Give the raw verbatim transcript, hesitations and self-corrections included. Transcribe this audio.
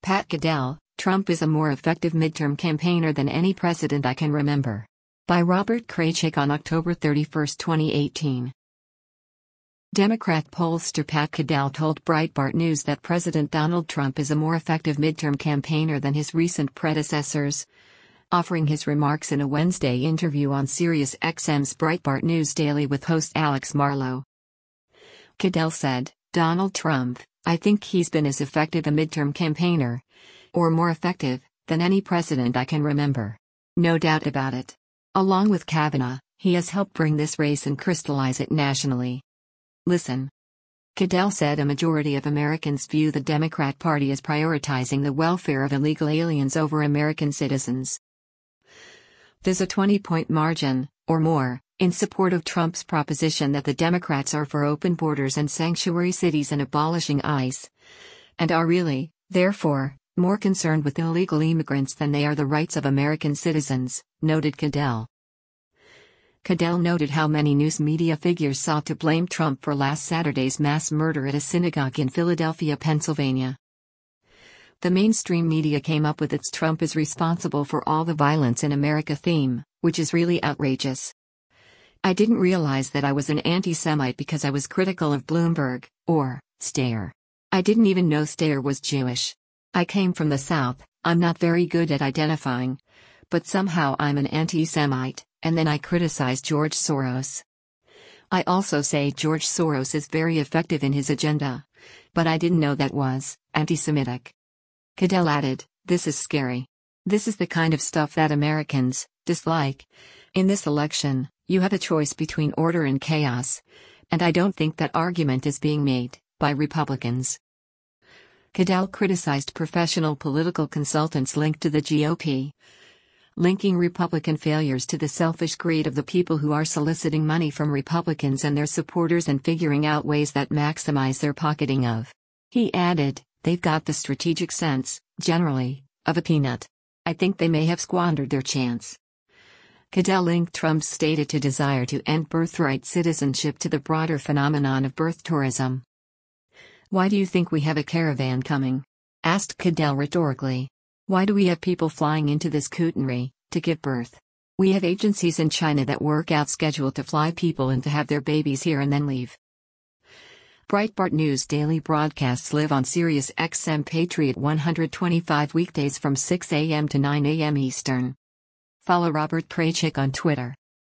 Pat Goodell, Trump is a more effective midterm campaigner than any president I can remember. By Robert Kraychik on October thirty-first, twenty eighteen. Democrat pollster Pat Goodell told Breitbart News that President Donald Trump is a more effective midterm campaigner than his recent predecessors, offering his remarks in a Wednesday interview on Sirius X M's Breitbart News Daily with host Alex Marlow. Goodell said, "Donald Trump, I think he's been as effective a midterm campaigner, or more effective, than any president I can remember. No doubt about it. Along with Kavanaugh, he has helped bring this race and crystallize it nationally. Listen." Goodell said a majority of Americans view the Democrat Party as prioritizing the welfare of illegal aliens over American citizens. There's a twenty-point margin, or more, in support of Trump's proposition that the Democrats are for open borders and sanctuary cities and abolishing ICE, and are really, therefore, more concerned with illegal immigrants than they are the rights of American citizens, noted Goodell. Goodell noted how many news media figures sought to blame Trump for last Saturday's mass murder at a synagogue in Philadelphia, Pennsylvania. The mainstream media came up with its "Trump is responsible for all the violence in America" theme, which is really outrageous. I didn't realize that I was an anti-Semite because I was critical of Bloomberg, or Steyer. I didn't even know Steyer was Jewish. I came from the South, I'm not very good at identifying, but somehow I'm an anti-Semite, and then I criticize George Soros. I also say George Soros is very effective in his agenda, but I didn't know that was anti-Semitic." Goodell added, "This is scary. This is the kind of stuff that Americans dislike. In this election, you have a choice between order and chaos, and I don't think that argument is being made by Republicans." Goodell criticized professional political consultants linked to the G O P, linking Republican failures to the selfish greed of the people who are soliciting money from Republicans and their supporters and figuring out ways that maximize their pocketing of. He added, "They've got the strategic sense, generally, of a peanut. I think they may have squandered their chance." Goodell linked Trump's stated to desire to end birthright citizenship to the broader phenomenon of birth tourism. "Why do you think we have a caravan coming?" asked Goodell rhetorically. "Why do we have people flying into this kootenai to give birth? We have agencies in China that work out schedule to fly people in to have their babies here and then leave." Breitbart News Daily broadcasts live on Sirius X M Patriot one twenty-five weekdays from six a m to nine a m Eastern. Follow Robert Kraychik on Twitter.